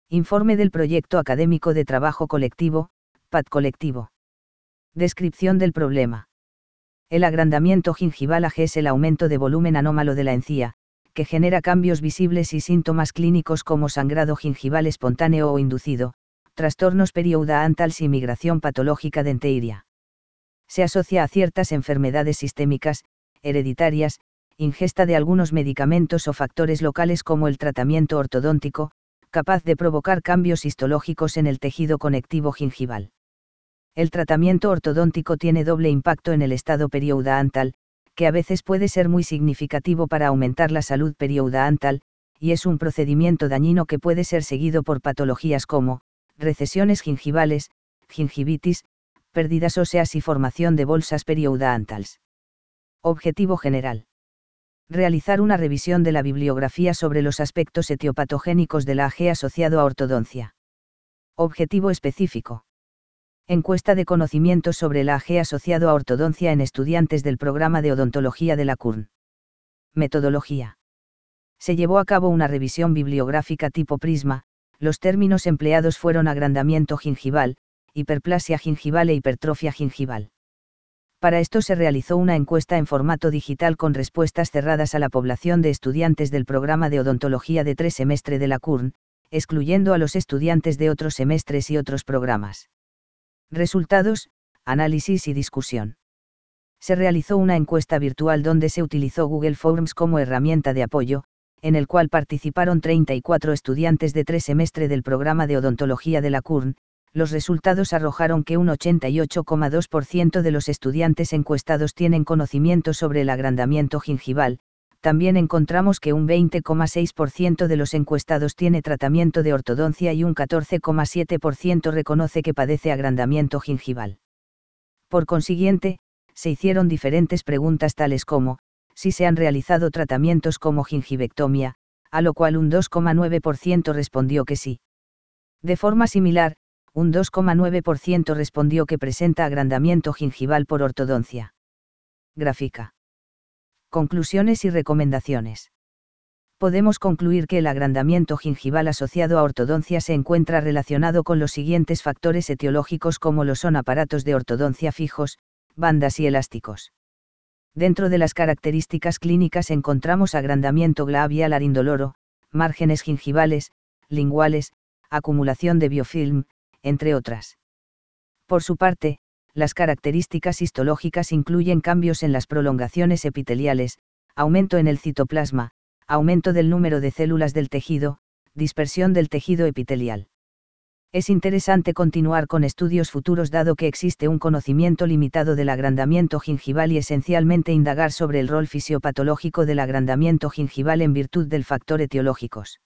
Informe del Proyecto Académico de Trabajo Colectivo, PAT Colectivo. Descripción del problema. El agrandamiento gingival AG es el aumento de volumen anómalo de la encía, que genera cambios visibles y síntomas clínicos como sangrado gingival espontáneo o inducido, trastornos periodontales y migración patológica denteiria. Se asocia a ciertas enfermedades sistémicas, hereditarias, ingesta de algunos medicamentos o factores locales como el tratamiento ortodóntico, capaz de provocar cambios histológicos en el tejido conectivo gingival. El tratamiento ortodóntico tiene doble impacto en el estado periodontal, que a veces puede ser muy significativo para aumentar la salud periodontal, y es un procedimiento dañino que puede ser seguido por patologías como recesiones gingivales, gingivitis, pérdidas óseas y formación de bolsas periodontales. Objetivo general. Realizar una revisión de la bibliografía sobre los aspectos etiopatogénicos de la AG asociado a ortodoncia. Objetivo específico. Encuesta de conocimientos sobre la AG asociado a ortodoncia en estudiantes del programa de odontología de la CURN. Metodología. Se llevó a cabo una revisión bibliográfica tipo Prisma. Los términos empleados fueron agrandamiento gingival, hiperplasia gingival e hipertrofia gingival. Para esto se realizó una encuesta en formato digital con respuestas cerradas a la población de estudiantes del programa de odontología de 3 semestre de la CURN, excluyendo a los estudiantes de otros semestres y otros programas. Resultados, análisis y discusión. Se realizó una encuesta virtual donde se utilizó Google Forms como herramienta de apoyo, en el cual participaron 34 estudiantes de 3 semestre del programa de odontología de la CURN. Los resultados arrojaron que un 88,2% de los estudiantes encuestados tienen conocimiento sobre el agrandamiento gingival. También encontramos que un 20,6% de los encuestados tiene tratamiento de ortodoncia y un 14,7% reconoce que padece agrandamiento gingival. Por consiguiente, se hicieron diferentes preguntas tales como, si se han realizado tratamientos como gingivectomía, a lo cual un 2,9% respondió que sí. De forma similar, un 2,9% respondió que presenta agrandamiento gingival por ortodoncia. Gráfica. Conclusiones y recomendaciones. Podemos concluir que el agrandamiento gingival asociado a ortodoncia se encuentra relacionado con los siguientes factores etiológicos como lo son aparatos de ortodoncia fijos, bandas y elásticos. Dentro de las características clínicas encontramos agrandamiento labial indoloro, márgenes gingivales, linguales, acumulación de biofilm, entre otras. Por su parte, las características histológicas incluyen cambios en las prolongaciones epiteliales, aumento en el citoplasma, aumento del número de células del tejido, dispersión del tejido epitelial. Es interesante continuar con estudios futuros dado que existe un conocimiento limitado del agrandamiento gingival y esencialmente indagar sobre el rol fisiopatológico del agrandamiento gingival en virtud del factor etiológicos.